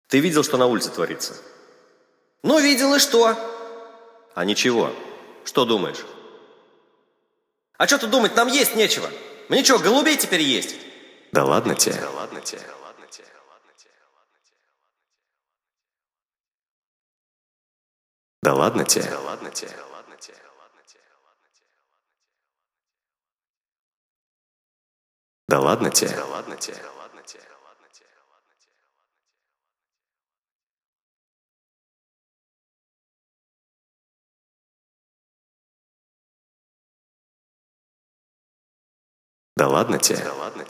Ты видел, что на улице творится? Ну, видел, и что? А ничего. Что думаешь? А что тут думать, нам есть нечего. Мне что, голубей теперь есть? Да ладно тебе. Да ладно тебе. Да ладно тебе. Да ладно тебе.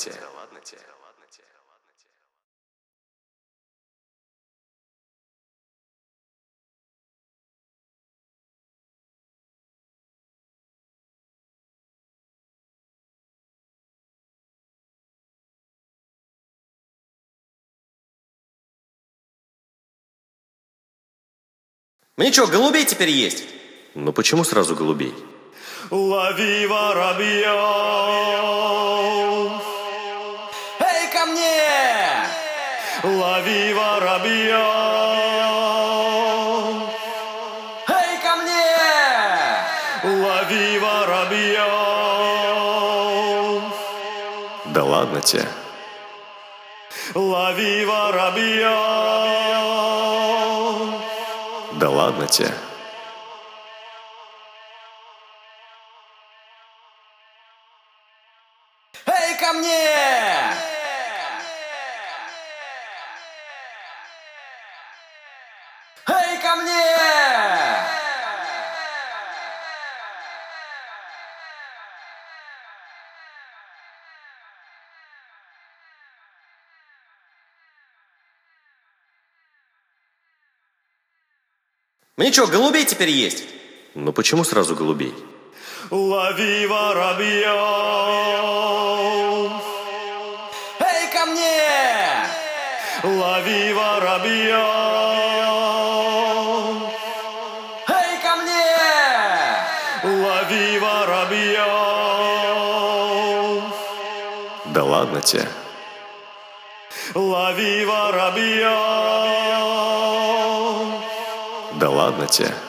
Мне что, голубей теперь есть? Ну почему сразу голубей? Лови воробьев! Эй, ко мне! Лови воробьев! Эй, ко мне! Лови воробьев! Да ладно тебе. Лови воробьев! Да ладно тебе. Эй, ко мне! Эй, ко мне! Мне что, голубей теперь есть? Ну почему сразу голубей? Лови воробьев! Эй, ко мне! Лови воробьев! Эй, ко мне! Лови воробьев! Да ладно тебе. Лови воробьев! Да ладно тебе.